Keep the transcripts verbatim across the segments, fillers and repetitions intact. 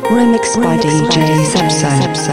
Remixed by D J Sabso.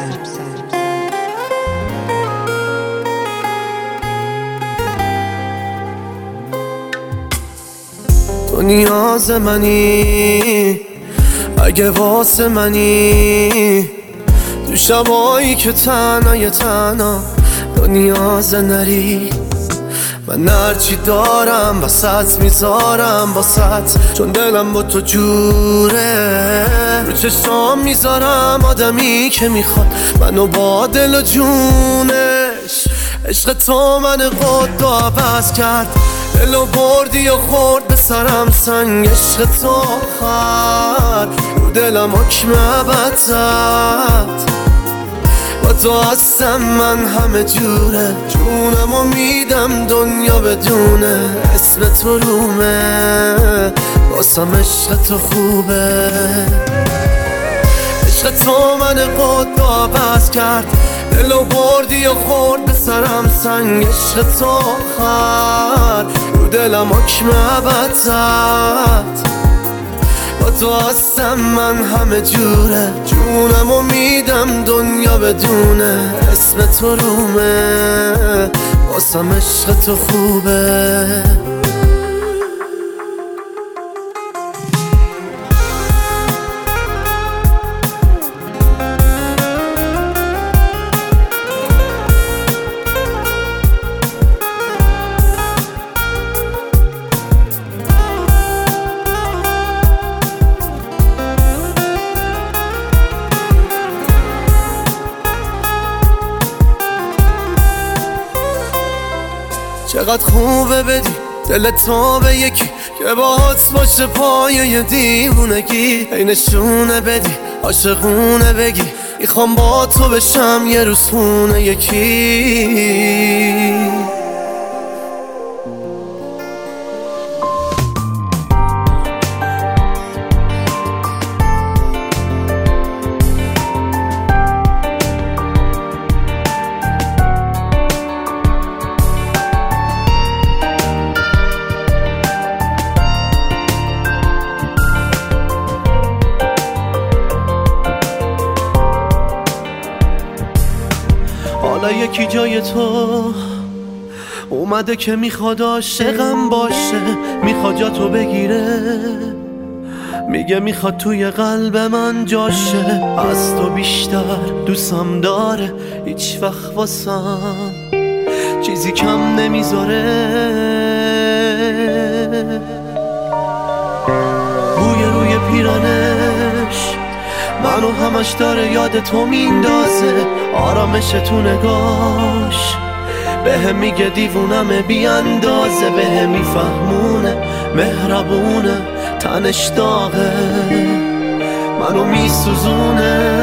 تو نیاز منی، اگه واسه منی، تو شبایی که تنهای تنها تو نیاز نری. من هرچی دارم وسط میذارم واسط، چون دلم با تو جوره. رو چشام میذارم آدمی که میخواد منو با دل و جونش. عشق تو من قد و عوض کرد، دلو بردی و خورد به سرم سنگ. عشق تو آخر رو دلم حکم ابد زد. با تو هستم من همه جوره، جونمو میدم دنیا بدونه. اسم تو رومه واسم، عشق تو خوبه. عشق تو من قد و عوض کرد، دلو بردی و خورد به سرم سنگ. عشق تو آخر رو دلم حکم ابد زد. با تو هستم من همه جوره، جونمو میدم دنیا بدونه. اسم تو رومه واسم، عشق تو خوبه. چقدر خوبه بدی دل تو به یکی که باهات باشه پایه دیوونگی. ای نشونه بدی عاشقونه بگی، میخوام با تو بشم یه روز خونه یکی. حالا یکی جای تو اومده که میخواد عاشقم باشه، میخواد جا تو بگیره. میگه میخواد توی قلب من جاشه، از تو بیشتر دوستم داره. هیچ وقت واسم چیزی کم نمیذاره. بوی روی پیرانش منو همش داره یاد تو میندازه. آرامش تو نگاش بهم میگه دیوونم بی اندازه. بهم میفهمونه مهربونه، تنش داغه منو میسوزونه.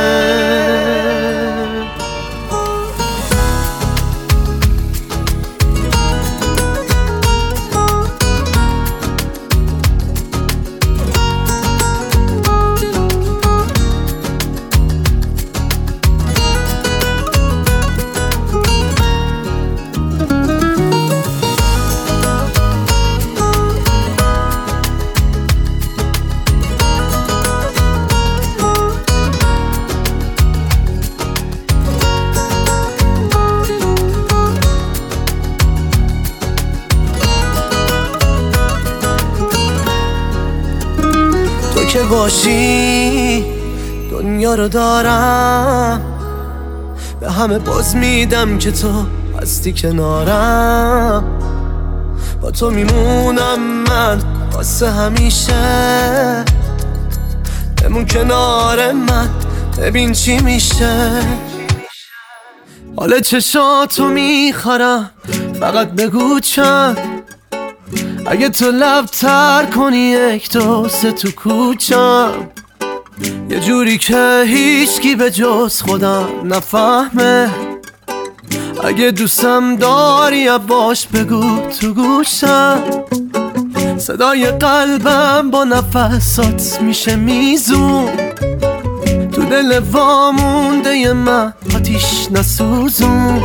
که باشی دنیا رو دارم، به همه باز میدم که تو هستی کنارم. با تو میمونم من واسه همیشه. بمون کنار من ببین چی میشه. حال چشاتو میخورم، فقط بگو چند. اگه تو لب تر کنی یک دو سه تو کوچم، یه جوری که هیچکی به جز خودم نفهمه. اگه دوستم داری باش بگو تو گوشم. صدای قلبم با نفسات میشه میزون، تو دل وامونده من آتیش نسوزون.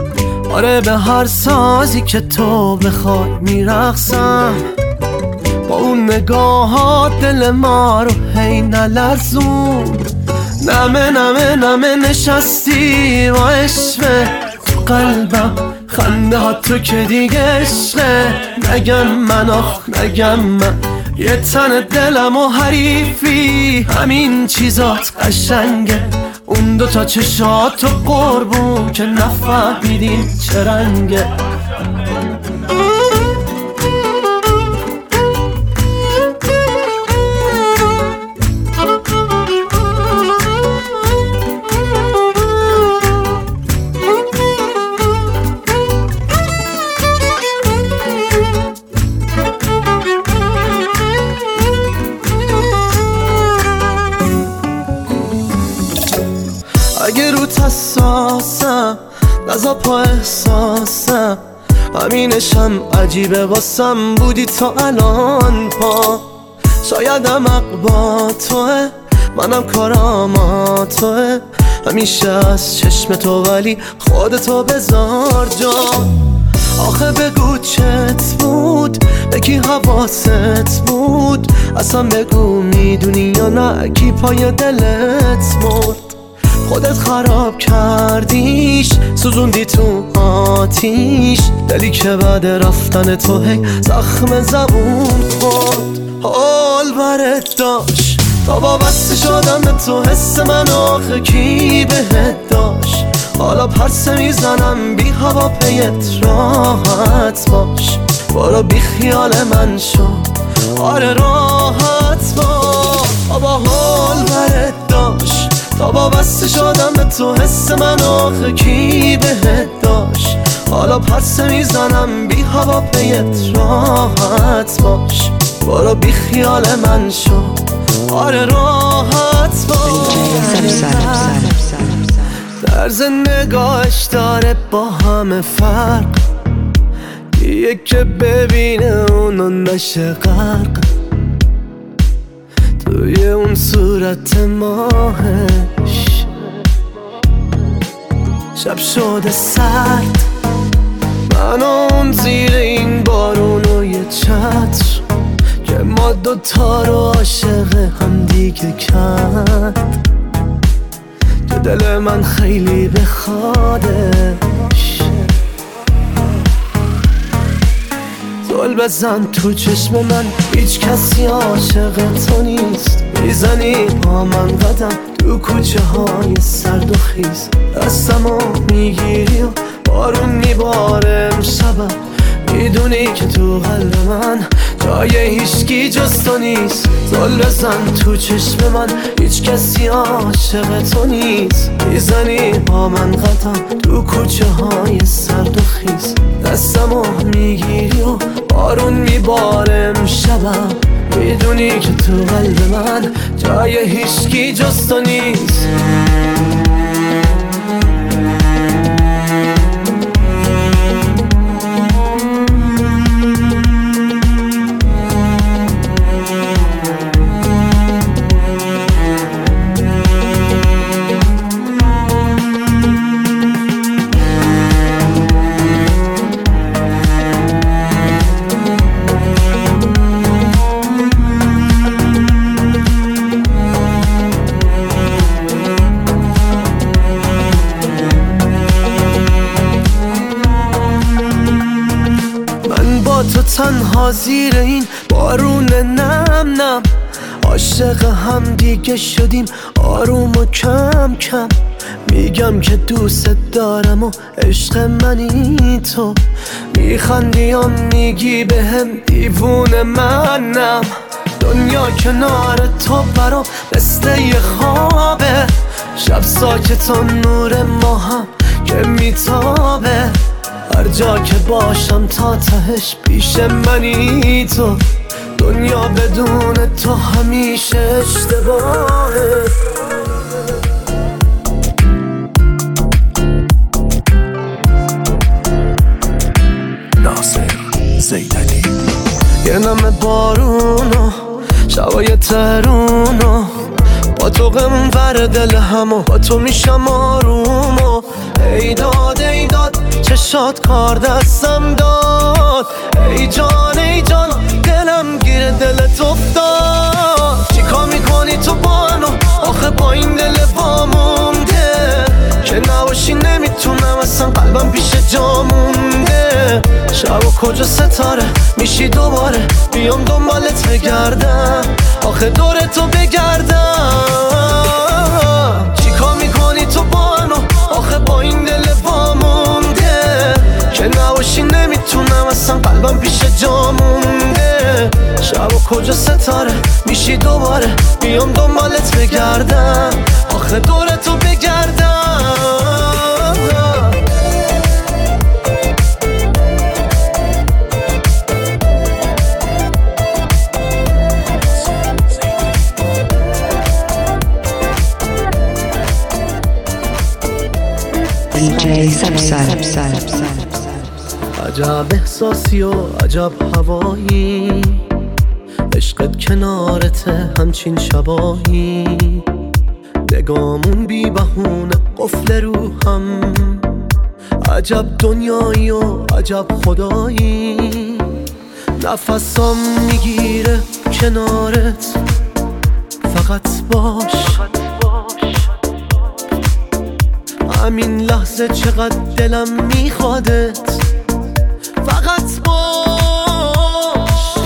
آره به هر سازی که تو بخوای میرقصم، با اون نگاهات دل ما رو هی نلرزون. نمه نمه نمه نشستی و عشقه تو قلبم، خنده ها تو که دیگه عشقه. نگم من آخ نگم من، یه تن دلم و حریفی، همین چیزات قشنگه. اون دوتا چشات و قربون که نفهمیدین چه رنگه. اگه رو حساسم نزا پا احساسم، همینشم عجیبه واسم بودی تا الان پا. شایدم عقبا توه، منم کارام توه، همیشه از چشم تو ولی خودتو بذار جا. آخه بگو چت بود، بگی حواست بود، اصلا بگو میدونی یا نه کی پای دلت مرد. خودت خراب کردیش، سوزوندی تو آتیش، دلی که بعد رفتن تو هی زخم زبون خورد. حال برت داشت تا وابسته شدم به تو، حس من آخه کی بهت داشت. حالا پرسه میزنم بی هوا پیت راحت باش، برو بی خیال من شو، آره راحت باش. بابا حال برت داشت تا وابسته شدم به تو، حس من آخه کی بهت داشت. حالا پرسه میزنم بی هوا پیت راحت باش، برو بی خیال من شو، آره راحت باش. طرز نگاهش داره با همه فرق، یه که ببینه اونو نشه غرق توی اون صورت ماهش. شب شده سرد، من اون زیر این بارون و یه چتر، که ما دوتا رو عاشق هم دیگه کرد. تو دل من خیلی بخوادش، زل بزن تو چشم من، هیچ کسی عاشق تو نیست. میزنی با من قدم تو کوچه های سرد و خیز، دستمو میگیری و بارون میباره امشبم. میدونی که تو قلب من جای هیچکی جز تو نیست. زل بزن تو چشم من، هیچ کسی عاشق تو نیست. میزنی با من قدم تو کوچه های سرد و خیز، دستمو میگیری و بارون میباره امشبم. میدونی که تو قلب من جای هیچکی جز تو نیست. تو تنها زیر این بارون نم نم، عاشق هم دیگه شدیم آروم و کم کم. میگم که دوست دارم و عشق منی تو، میخندی و میگی بهم دیوونه منم. دنیا کنار تو برام مثل یه خوابه، شب ساکت و نور ما هم که میتابه. هر جا که باشم تا تهش پیش منی تو، دنیا بدون تو همیشه اشتباهه. ناصر زیدانی. یه نم بارونو شبای ترونو، با تو غم ور دل همو با تو میشم آرومو. ای داد ای داد چشات کار دستم داد، شد. ای جان ای جان دلم گیر دلت افتاد. چیکار میکنی تو با منو آخه با این دل وامونده که نباشی نمیتونم اصلا قلبم پیش جا مونده. شب و کجا ستاره میشی دوباره بیام دنبالت بگردم آخه دور تو بگردم. چیکار میکنی تو با منو آخه با این دل وامونده که نباشی نمیتونم اصلا قلبم پیش جا مونده. شب و کجا ستاره میشی دوباره بیام دنبالت بگردم آخه دور تو بگردم. دی جی سبسن. عجب احساسی و عجب هوایی عشقت کنارته همچین شبایی. نگامون بی بهونه قفل روحم عجب دنیایی و عجب خدایی. نفسام میگیره کنارت فقط باش. همین لحظه چقدر دلم میخوادت فقط باش.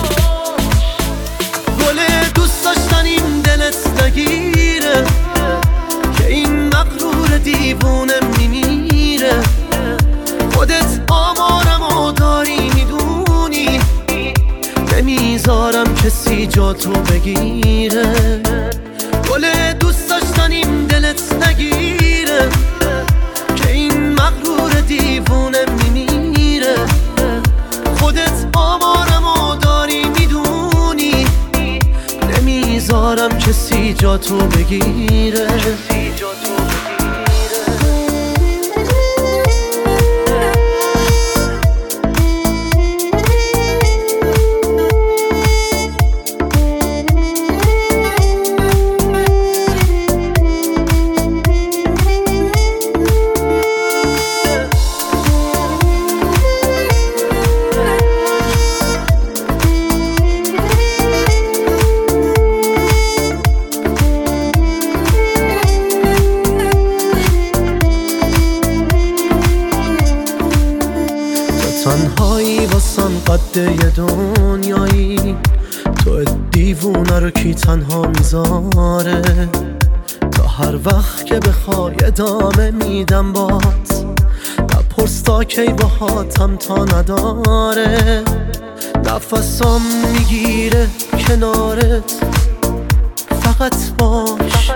گل دوست داشتنیم دلت نگیره که این مغرور دیوونه میمیره. خودت آمارمو داری میدونی نمیذارم کسی جا تو بگیره. گل دوست داشتنیم دلت نگیره که این مغرور دیوونه میمیره. خودت آمارمو داری میدونی نمیذارم کسی جا تو بگیره. تنهایی واسم قده یه دنیایی. تو دیوونه رو کی تنها میذاره؟ تا هر وقت که بخوای ادامه میدم بات. نپرس تا کی باهاتم تا نداره. نفسام میگیره کنارت فقط باش.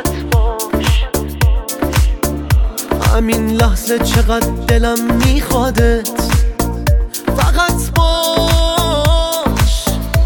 همین لحظه چقدر دلم میخوادت فقط باش.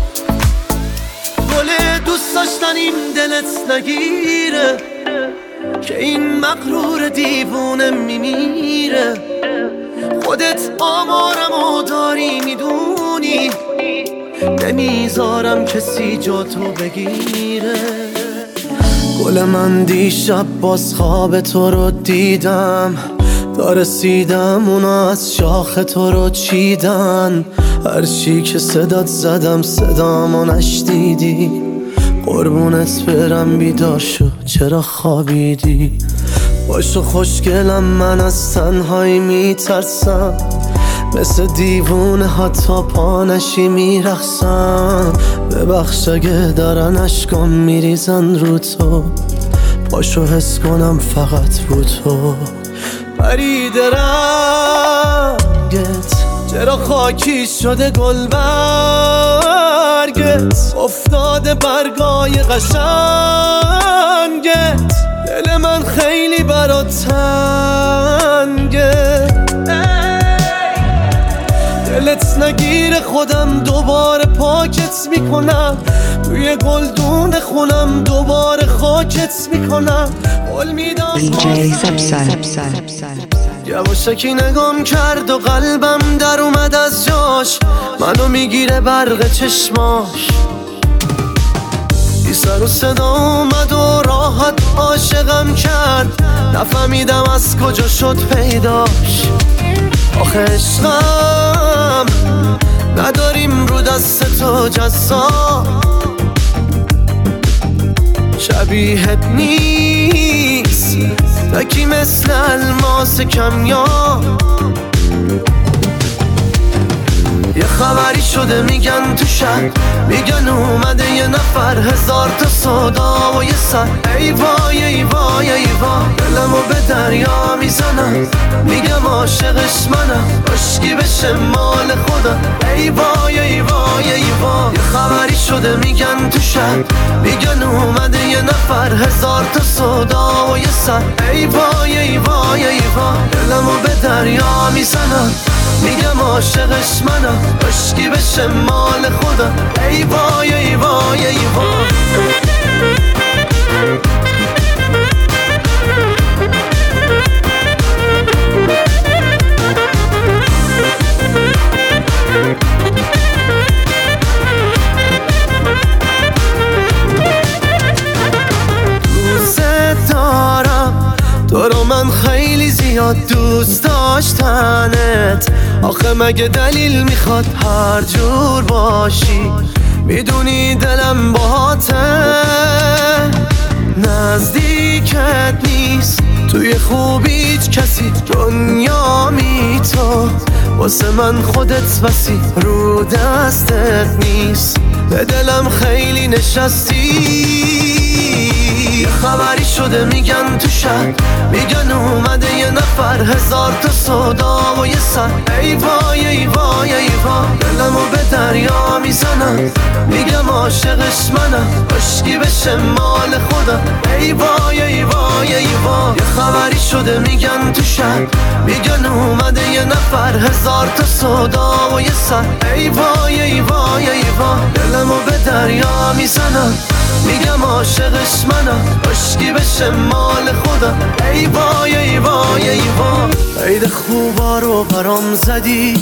گل دوست داشتنیم دلت نگیره که این مغرور دیوونه میمیره. خودت آمارمو داری میدونی نمیذارم کسی جا تو بگیره. گل من دیشب باز خواب تو رو دیدم. تا رسیدم اونا از شاخ تو رو چیدن. هرچی که صدات زدم صدامو نشنیدی. قربونت برم بیدار شو چرا خوابیدی. باشو خوشگلم من از تنهایی میترسم. مثل دیوونه ها تا پا نشی میرقصم. ببخش اگه دارن اشکام میریزن رو تو. پاشو حس کنم فقط رو تو. پرید رنگت چرا خاکی شده گل برگت. افتاده برگای قشنگت. دل من خیلی برات تنگه. دلت نگیره خودم دوباره پاکت میکنم. توی گلدون خونم دوباره خاکت میکنم. قول میدم دی جی سبسن. یواشکی نگام کرد و قلبم در اومد از جاش. منو میگیره برق چشماش. بی سر و صدا اومد و راحت عاشقم کرد. نفهمیدم از کجا شد پیداش. آخه عشقم نداریم رو دست تو جزا، شبیهت نیست تکی مثل الماس کمیاب. یه خبری شده میگن تو شهر، میگن اومده یه نفر، هزار تا صدا و یه سر. ای وای ای وای ای وای، دلمو به دریا میزنم، میگم عاشقش منم، عشقی بشه مال خودم. ای وای ای وای ای وای، یه خبری شده میگن تو شهر، میگن اومده یه نفر، هزار تا صدا و یه سر. ای وای ای وای ای وای، دلمو به دریا میزنم، میگم عاشقش منم، عشقی بشه مال خودم. ای وای ای وای ای وای. دوست دارم تو رو من خیلی زیاد، دوست داشتنت آخه مگه دلیل میخواد هر جور باشی؟ میدونی دلم باهاته، نزدیکت نیست توی خوبیت کسی، دنیا می تو واسه من خودت بسی، رو دستت نیست به دلم خیلی نشستی. یه خبری شده میگن تو شهر، میگن اومده یه نفر، هزار تا صدا و یه سر. ای وای ای وای ای وای، دلمو به دریا میزنم، میگم عاشقش منم، عشقی بشه مال خودم. ای وای ای وای ای وای، یه خبری شده میگن تو شهر، میگن اومده یه نفر، هزار تا صدا و یه سر. ای وای ای وای ای وای، دلمو به دریا میزنم، میگم عاشقش منم، عشقی بشه مال خودم. ای وای ای وای ای وای، عید خوبا رو برام زدی،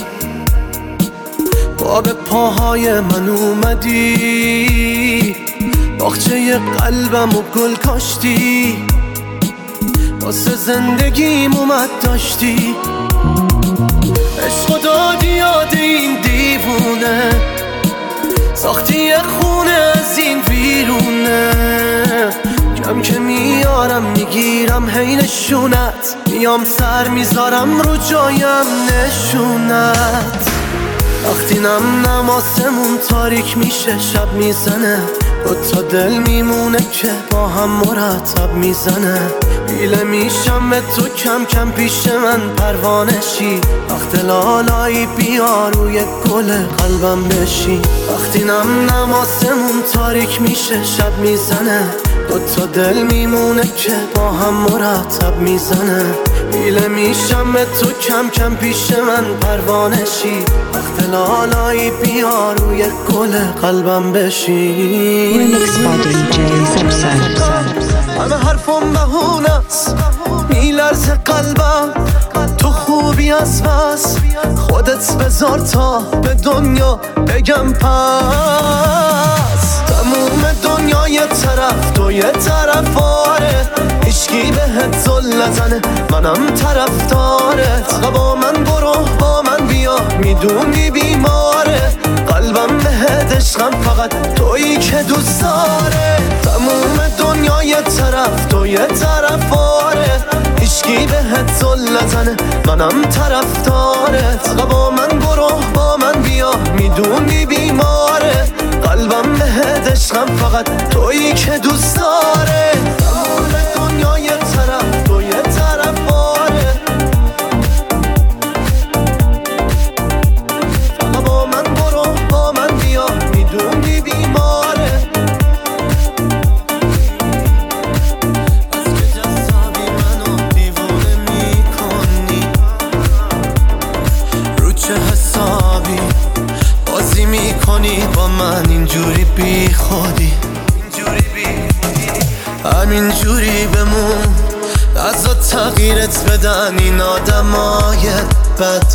با به پاهای من اومدی، باغچه قلبم و گل کاشتی، واسه زندگیم اومد داشتی، عشق و دادی یاد این دیوونه، ساختی یه خونه از این ویرونه، کم که میارم میگیرم هی نشونت، میام سر میذارم رو جایم نشونت. وقتی نم نماسمون تاریک میشه، شب میزنه، دوتا دل میمونه که با هم مرتب میزنه، بیله میشم به تو کم کم پیش من پروانشی، وقت لالایی بیا روی گل قلبم بشی. وقتی نم نماسمون تاریک میشه، شب میزنه، دوتا دل میمونه که با هم مرتب میزنه، بیله میشم به تو کم کم پیش من پروانشی، وقت لالایی بیا روی گل قلبم بشی. Remix by دی جی Subset. همه حرفم بهونست، میلرزه قلبم، تو خوبی از بس، خودت بذار تا به دنیا بگم پس. تموم دنیا یه طرف، تو یه طرف، آره هیچکی بهت زل نزنه، منم طرف دارت. فقط با من برو با من بیا، میدونی بیماره قلبم بهت عشقم، فقط تویی که دوست داره. تموم دنیا یه طرف، تو یه طرف، آره هیچکی بهت زل نزنه، منم طرف دارت. فقط با من برو با من بیا، میدونی بیماره قلبم بهت عشقم، فقط تویی که دوست داره. تموم دنیا یه طرف، تو یه طرف، آره فقط با من برو با من بیا، میدونی بیماره. از که جذابی منو دیوونه میکنی، رو چه حسابی بازی میکنی با من اینجوری بی خودی، همینجوری بمون، نذار تغییرت بدن این آدمای بد،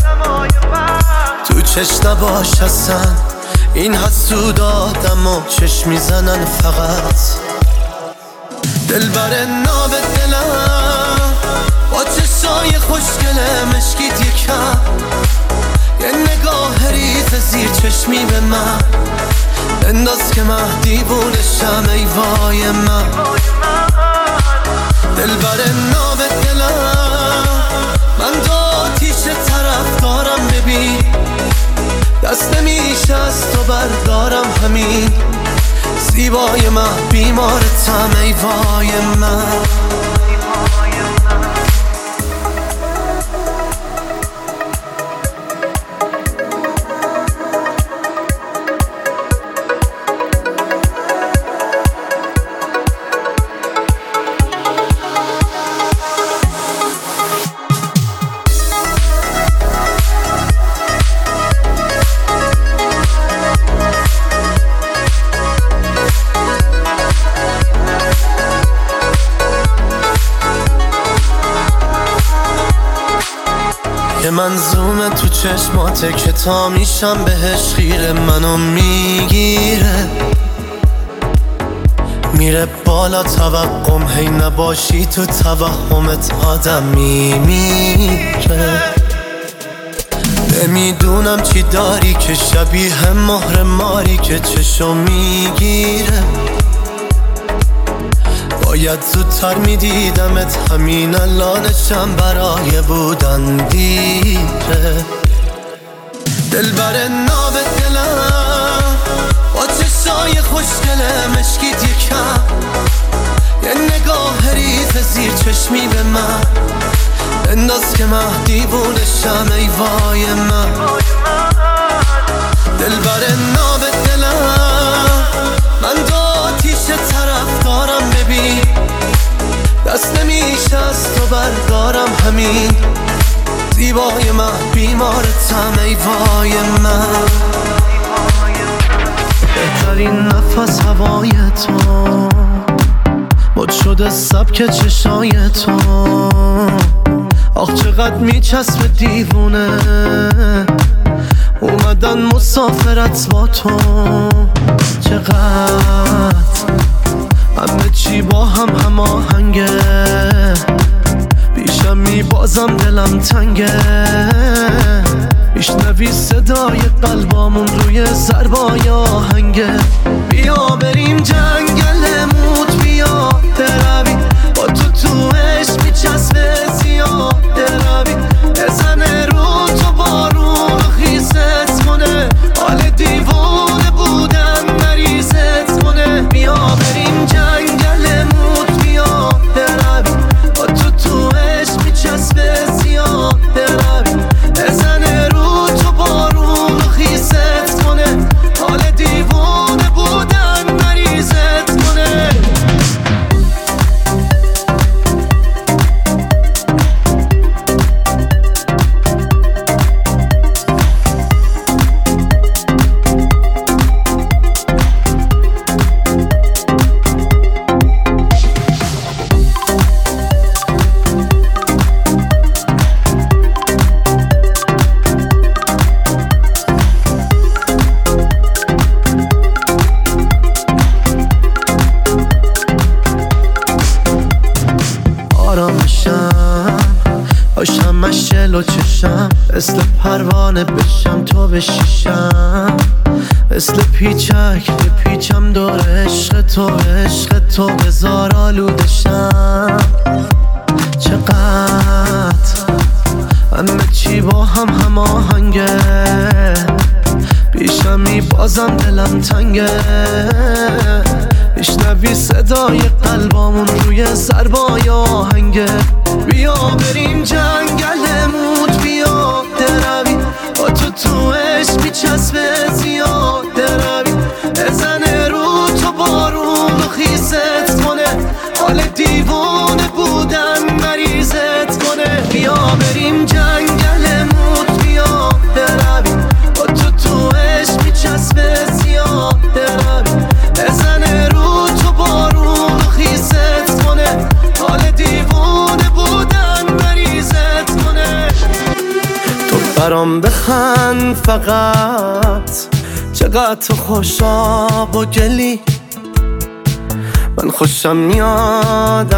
تو چش نباش اصلا، این حسود آدمو چش میزنن فقط. دل بر ناب دلم با چشای خوشگله مشکیت یکم، یه نگاه ریز زیر چشمی به من بنداز که من دیوونشم ای وای من دلبر ناب دلم من دو آتیش طرف دارم ببین دست نمیشه از تو بردارم همین زیبای من بیمارتم ای وای من یه منظومه تو چشماته که تا میشم بهش خیره منو میگیره میره بالا توقم هی نباشی تو توهمت آدم میمیره نمیدونم چی داری که شبیه مهر ماری که چشم میگیره باید زودتر میدیدمت همین الانشم برای بودن دیره دلبر ناب دلم با چشای خوشگله مشکیت یکم یه نگاه ریز زیر چشمی به من بنداز که من دیوونشم ای وای من دلبر ناب دلم من دو آتیش طرف دارم ببین دست نمیشه از تو بردارم همین زیبای من بیمارتم ای وای من بهترین نفس هوای تو مد شده سبک چشای تو آخ چقدر میچسبه دیوونه اومدن مسافرت با تو چقدر همه چی با هم هماهنگه بیشم میبازم دلم تنگه میشنوی صدای قلبامون روی ضربای آهنگه بیا بریم جنگل موت بیا دروی با تو تو عشق میچسبه زیاد دروی بزنه رو تو بارون خیست کنه حال دیوونه بودن مریضت کنه بیا بریم جنگل موت بیا دروی با تو تو عشق میچسبه زیاد دروی بزنه رو تو بارون خیست کنه حال دیوونه بودن مریضت کنه باشم مشل و چشم مثل پروانه بشم تو بشیشم مثل پیچک پیچم دور عشق تو عشق تو بزار آلودشم چقدر همه چی با هم هماهنگه بیشم میبازم دلم تنگه میشنوی صدای قلبامون روی ضربای آهنگه بیا بریم جنگل موت بیا دروی با تو تو عشق میچسبه زیاد دروی بزنه رو تو بارون خیست کنه حال دیوونه بودن مریضت کنه بیا بریم جنگل موت بیا دروی با تو تو عشق میچسبه زیاد دروی بزنه رو تو بارون خیست کنه حال دیوونه بودن مریضت کنه تو برام بخند فقط چقدر تو خوشاب و گلی من خوشم میاد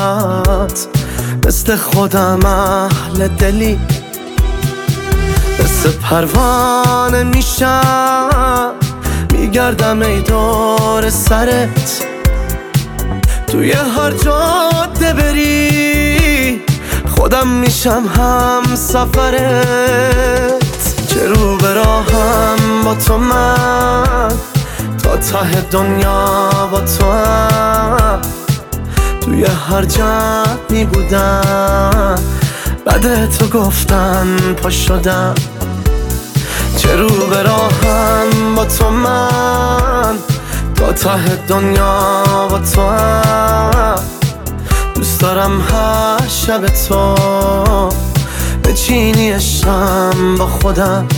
ازت مثل خودم اهل دلی مثل پروانه میشم، میگردم ای دور سرت، توی هر جاده بری خودم میشم هم سفرت. چه رو به راهم با تو من، تا ته دنیا با تو هم، توی هر جمعی بودم بعد تو گفتن پا شدم. چه رو به راهم با تو من، تا ته دنیا با تو هم، دوست دارم هر شب تو بچینی عشقم با خودم.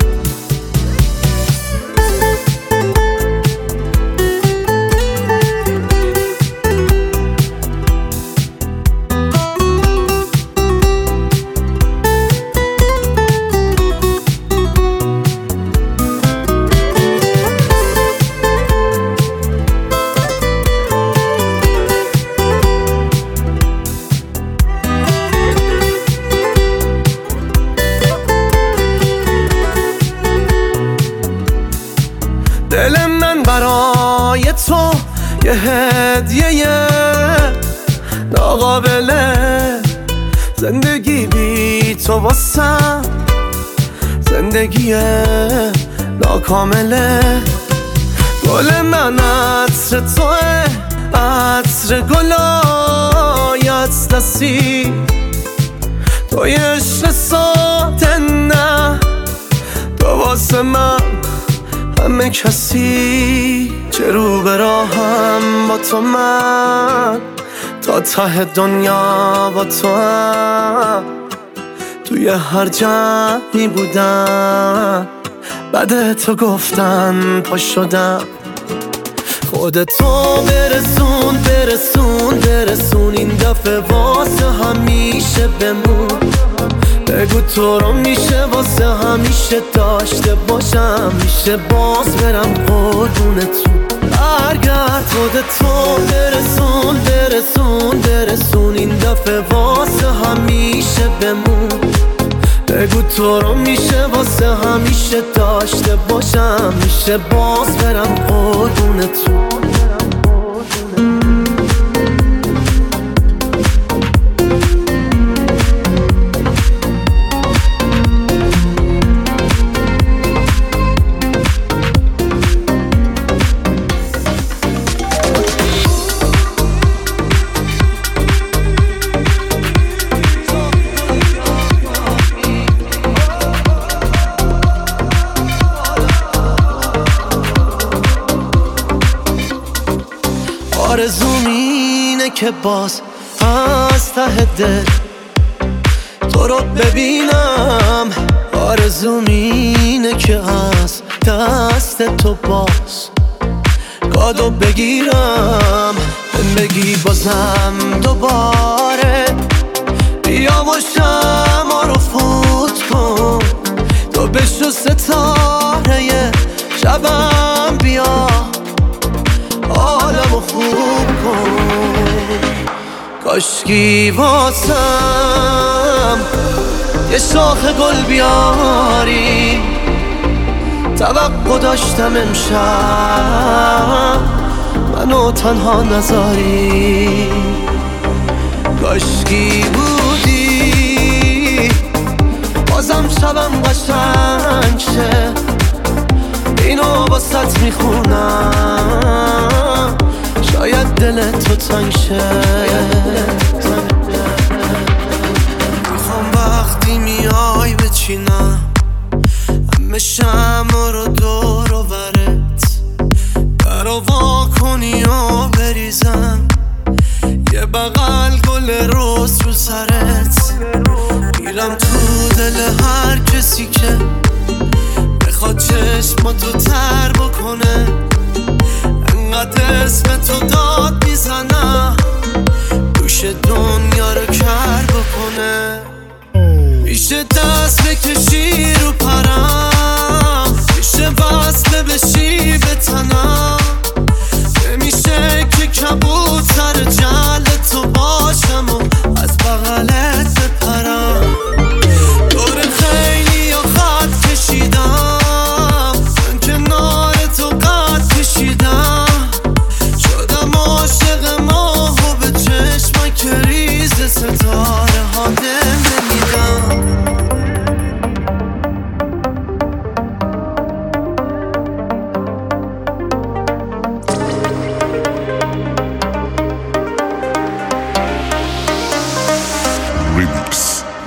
دل من برای تو یه هدیه ناقابله، زندگی بی تو واسم زندگی ناکامله. گل من عطر توه، عطر گلای از دستی، توی عشق ساده نه، تو واسه من همه کسی. چه رو به راهم با تو من، تا ته دنیا با تو هم، توی هر جمعی بودم بعد تو گفتن پا شدم. خودتو برسون برسون برسون این دفعه واسه همیشه بمون. بگو تو رو میشه واسه همیشه داشته باشم، میشه باز برم قربونتون. برگرد خودتو برسون برسون برسون این دفعه واسه همیشه بمون. بگو تو رو میشه واسه همیشه داشته باشم، میشه باز برم قربونتون. آرزوم اینه که باز از ته دل تو رو ببینم، آرزوم اینه که از دست تو باز کادو بگیرم. بگی بازم دوباره بیا و شمع رو فوت کن، تو بشو ستاره شبم، بیا حالمو خوب کن. کاشکی واسم یه شاخ گل بیاری، توقع داشتم امشب منو تنها نذاری. کاشکی بودی بازم شبم قشنگ شه، اینو باست میخونم شاید دل تو تنگ شه. میخوام وقتی میای بچینم همه شمع رو دور و برت، در و وا کنی و بریزم یه بغل گل رس رو سرت. میرم تو دل هر کسی که بخواد چشماتو تر بکنه، انقدر اسم تو داد میزنم گوش دنیا رو کر بکنه. میشه دست بکشی رو پرم، میشه وصله بشی به تنم، نمیشه که کبوتر جل تو باشم و از بغلت بپرم. دور خیلی یا خط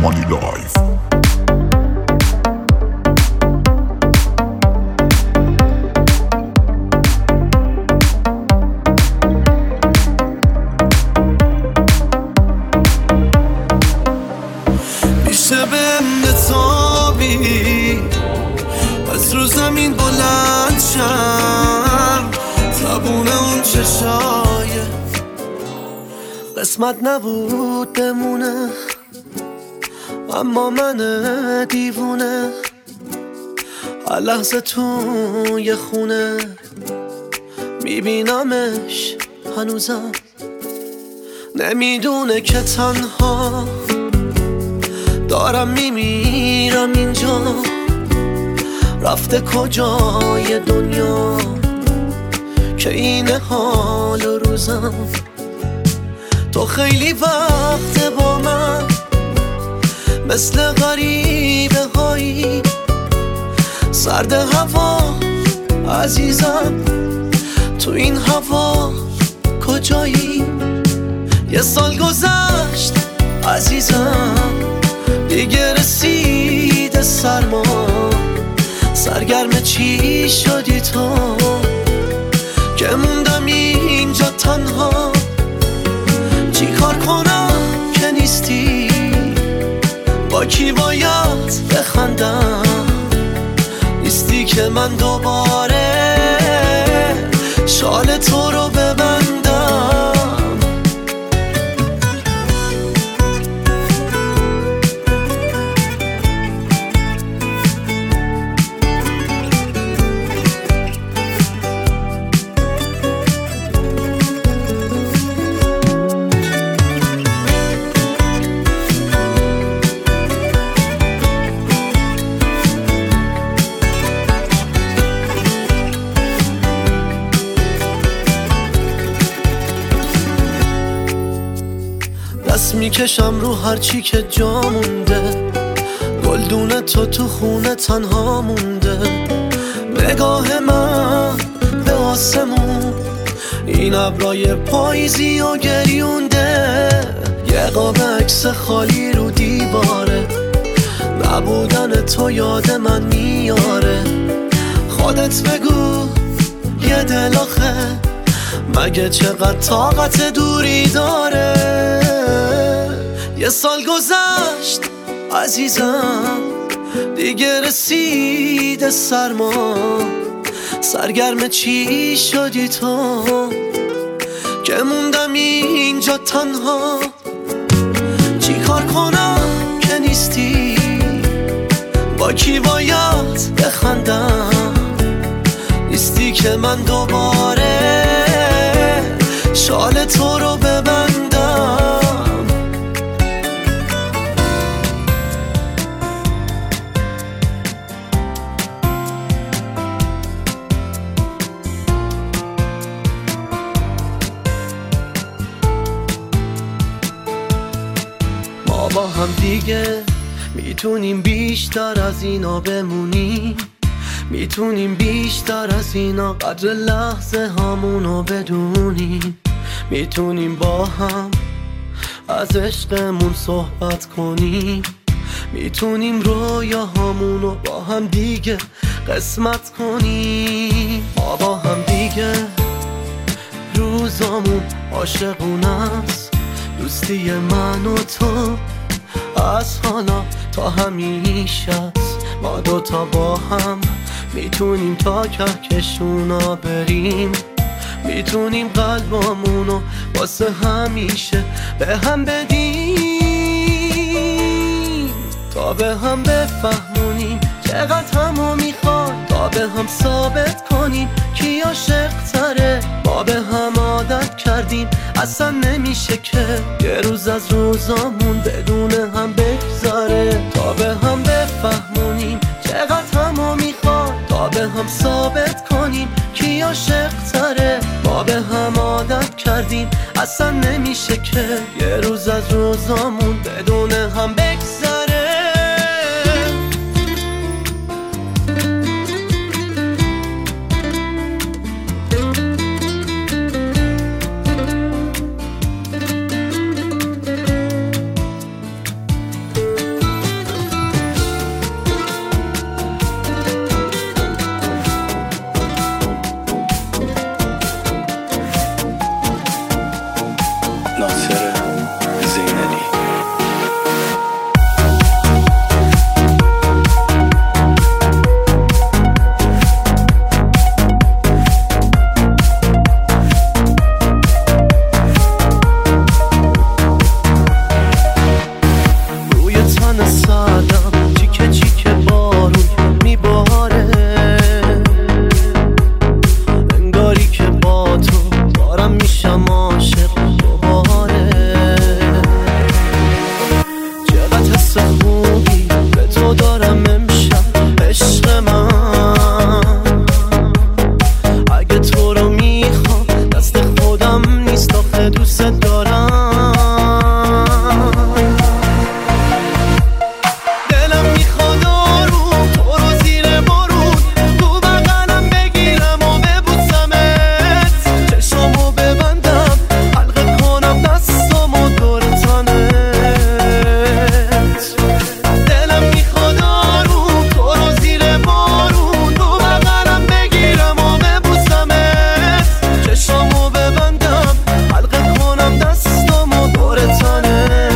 مانی لایف. میشه بهم بتابی از رو زمین بلند شم، زبون اون چشای قسمت نبود بمونه، اما من دیوونه هر لحظه توی خونه میبینمش هنوزم، نمیدونه که تنها دارم میمیرم اینجا، رفته کجای دنیا که این حال و روزم. تو خیلی وقت با من مثل غریبه هایی، سرد هوا عزیزم، تو این هوا کجایی؟ یه سال گذشت عزیزم، دیگه رسید سرما، سرگرم چی شدی تو که موندم اینجا تنها؟ چی کار کنم که نیستی؟ با کی باید بخندم؟ نیستی که من دوباره شال تو رو ببندم. دست میکشم رو هرچی که جا مونده، گلدون تو تو خونه تنها مونده، نگاه من به آسمون این ابرای پاییزی و گریونده، یه قاب عکس خالی رو دیواره، نبودن تو یاد من میاره. خودت بگو یه دل آخه مگه چقدر طاقت دوری داره؟ یه سال گذشت عزیزم، دیگه رسید سرما، سرگرم چی شدی تو که موندم اینجا تنها؟ چی کار کنم که نیستی؟ با کی باید بخندم؟ نیستی که من دوباره شال تو رو ببندم. ما با هم دیگه میتونیم بیشتر از اینا بمونیم، میتونیم بیشتر از اینا قدر لحظه هامونو بدونیم، میتونیم با هم از عشقمون صحبت کنیم، میتونیم رویاهامونو با هم دیگه قسمت کنیم. ما با هم دیگه روزامون عاشقونه است، دوستی من و تو از حالا تا همیشه است. ما دوتا با هم میتونیم تا کهکشونا بریم، میتونیم قلبامونو واسه همیشه به هم بدیم، تا به هم بفهمونیم چقدر همو میخواد، تا به هم ثابت کنیم کی عاشق تره. ما به هم عادت کردیم اصلا نمیشه که یه روز از روزامون بدون هم بگذاره، تا به هم بفهمونیم چقدر همو میخواد، تا به هم ثابت کنیم کی عاشق تره. ما به هم عادت کردیم اصلا نمیشه که یه روز از روزامون بدون هم بگذره. دلم میشم عاشق دوباره. چقدر حس خوبی به تو دارم امشب عشق من. اگه تو رو میخوام دست خودم نیست آخه دوست دارم. دلم میخواد آروم تو رو زیر بارون تو بغلم بگیرم و ببوسمت. چشامو ببندم حلقه کنم دستامو دور تنت. دلم میخواد آروم تو رو زیر بارون تو بغلم بگیرم و ببوسمت. چشامو ببندم حلقه کنم دستامو دور تنت.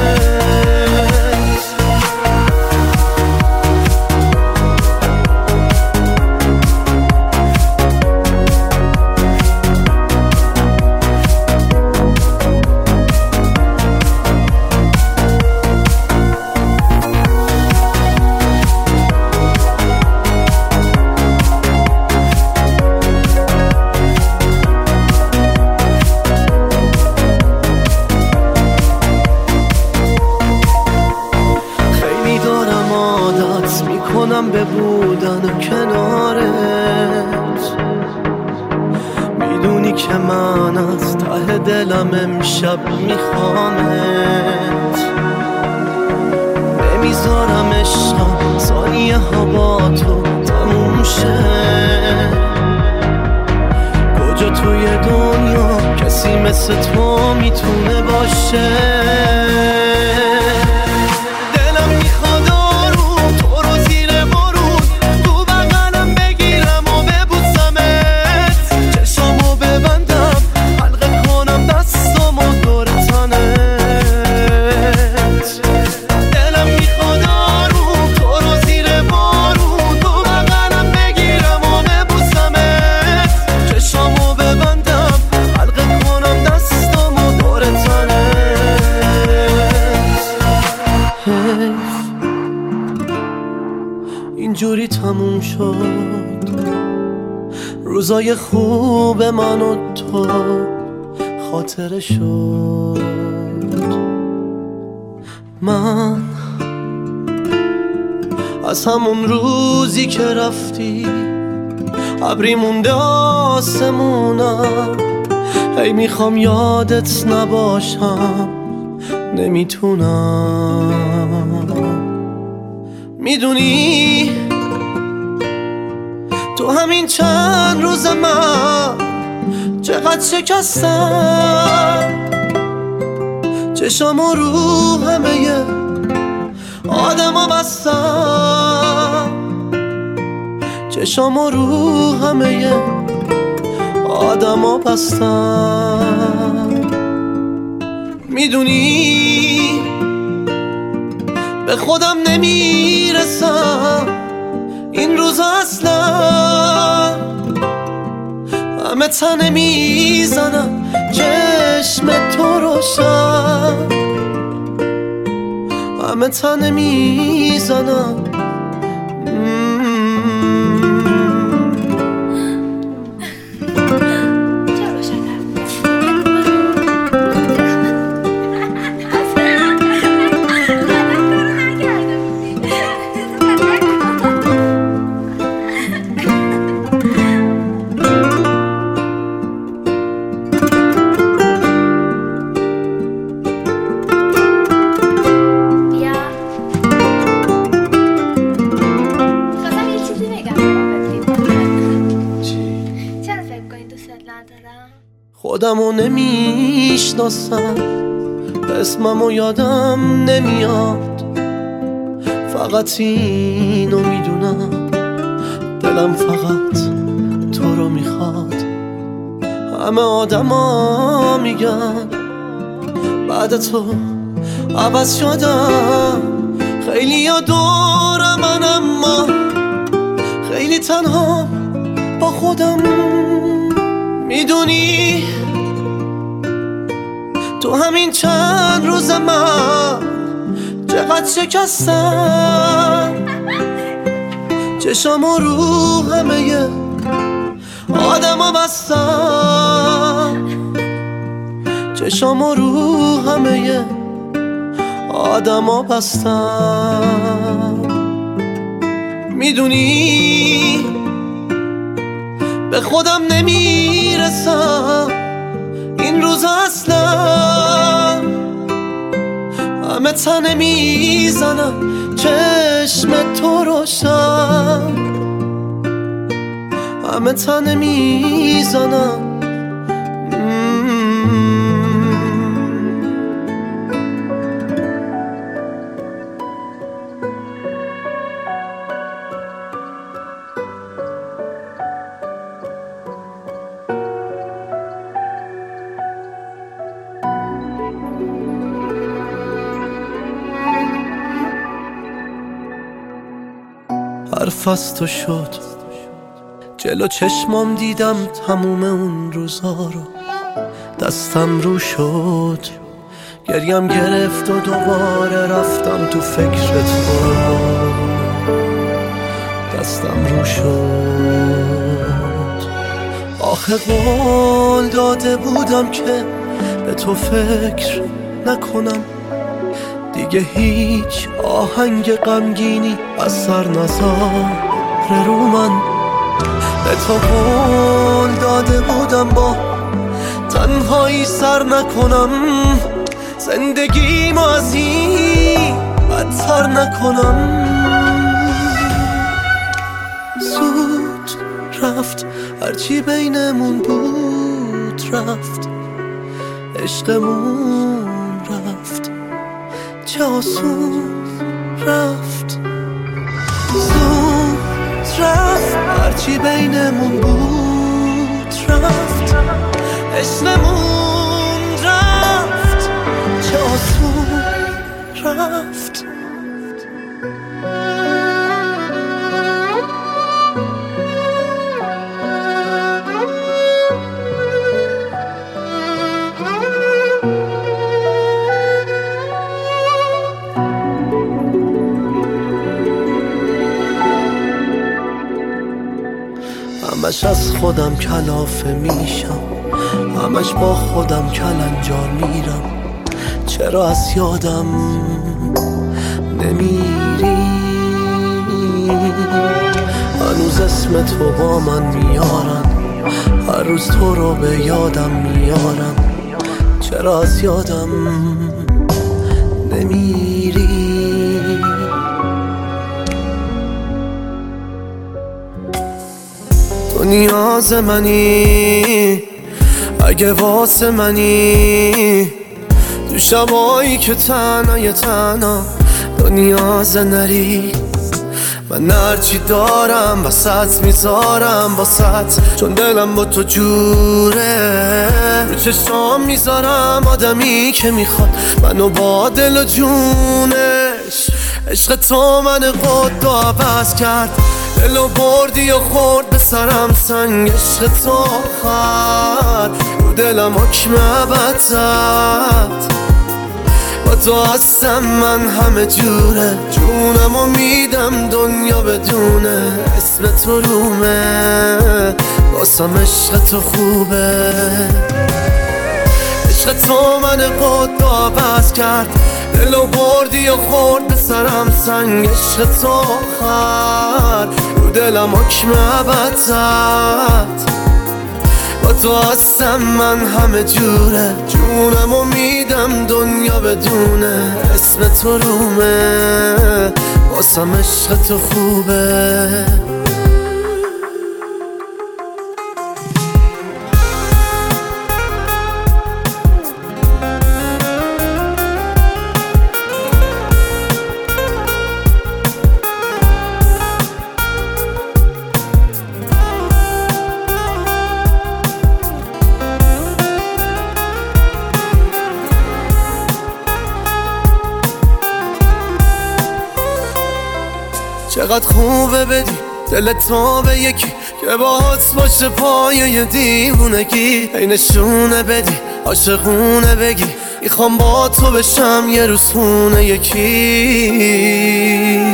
خیلی دارم عادت میکنم به بودن کنارت. میدونی که من از ته دلم امشب میخوامت. نمیذارم عشقم ثانیه ها با تو تموم شه. کجا توی دنیا کسی مثل تو میتونه باشه. دلم میخواد آروم تو رو زیر بارون تو بغلم بگیرم و ببوسمت. چشامو ببندم حلقه کنم دستامو دور تنت. دلم میخواد آروم تو رو زیر بارون تو بغلم بگیرم و ببوسمت. چشامو ببندم حلقه کنم دستامو دور تنت. اینجوری تموم شد روزای خوب من و تو خاطره شد. من از همون روزی که رفتی ابری مونده آسمونم. هی میخوام یادت نباشم نمیتونم. میدونی تو همین چند روز من چقدر شکستم. چشامو رو همه آدما بستم. چشامو رو همه آدما بستم. میدونی به خودم نمیرسم این روزا اصلا. همه تنه میزنم چشم تو روشن. همه تنه میزنم. خودمو نمیشناسم اسممو یادم نمیاد. فقط اینو میدونم دلم فقط تو رو میخواد. همه آدما میگن بعد تو عوض شدم. خیلی ها دور من اما خیلی تنها با خودم. میدونی تو همین چند روز من چقدر شکستم. چشامو رو همه آدما بستم. چشامو رو همه آدما بستم. میدونی به خودم نمیرسم این روز اصلا، همه تنه میزنم چشم تو روشن، همه تنه میزنم. حرف از تو شد جلو چشمام، دیدم تموم اون روزا رو، دستم رو شد گریم گرفت و دوباره رفتم تو فکر تو، دستم رو شد. آخه قول داده بودم که به تو فکر نکنم دیگه، هیچ آهنگ غمگینی اثر نذاره رو من. به تو قول داده بودم با تنهایی سر نکنم، زندگیمو از این بدتر نکنم. زود رفت هرچی بینمون بود رفت، عشقمون رفت چه آسون رفت. زود رفت هرچی بینمون بود رفت، عشقمون رفت چه آسون رفت. همش از خودم کلافه میشم، همش با خودم کلنجار میرم، چرا از یادم نمیری؟ هنوز اسم تو با من میارن، هر روز تو رو به یادم میارن، چرا از یادم نمیری؟ تو نیاز منی اگه واسه منی، تو شبایی که تنهای تنها تو نیاز نری. من هرچی دارم وسط میذارم واسط، چون دلم با تو جوره، رو چشام میذارم آدمی که میخواد منو با دل و جونش. عشق تو من قد و عوض کرد، دلو بردی و خورد به سرم سنگ. عشق تو آخر رو دلم حکم ابد زد، با تو هستم من همه جوره، جونمو میدم دنیا بدونه. اسم تو رومه واسم، عشق تو خوبه. عشق تو من قد و عوض کرد، دلو بردی و خورد به سرم سنگ. عشق تو آخر رو دلم حکم ابد زد، با تو هستم من همه جوره، جونمو میدم دنیا بدونه. اسم تو رومه واسم، عشق تو خوبه. چقدر خوبه بدی دل تو به یکی که باهات باشه پایه دیوونگی، ای نشونه بدی عاشقونه بگی میخوام با تو بشم یه روز خونه یکی.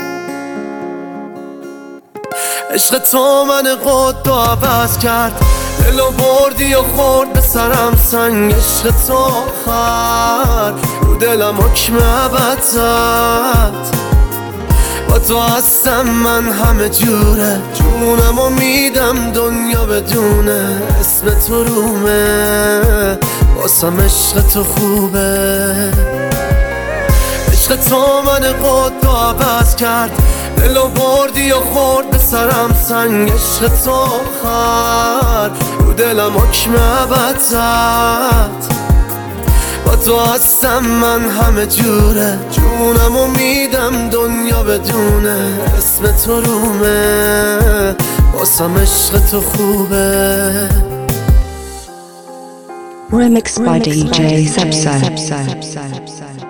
عشق تو من قد و عوض کرد، دلو بردی و خورد به سرم سنگ عشق تو آخر رو دلم حکم ابد زد با تو هستم من همه جوره جونمو میدم دنیا بدونه اسم تو رومه واسم عشق تو خوبه عشق تو من قد و عوض کرد دلو بردی و خورد به سرم سنگ عشق تو آخر رو دلم حکم ابد زد با تو هستم من همه جوره جونمو میدم دنیا بدونه اسم تو رومه واسم عشق تو خوبه Remixed by D J Subso.